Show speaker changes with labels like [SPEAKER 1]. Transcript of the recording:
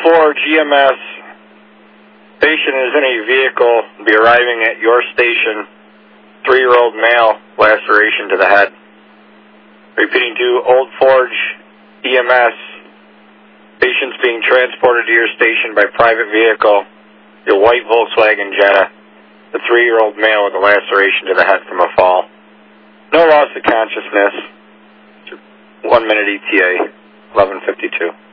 [SPEAKER 1] Forge EMS. Patient is in a vehicle, will be arriving at your station. 3-year-old male, laceration to the head. Repeating to Old Forge EMS. Patient's being transported to your station by private vehicle. Your white Volkswagen Jetta. The 3-year-old male with a laceration to the head from a fall. No loss of consciousness. 1 minute ETA, 11:52.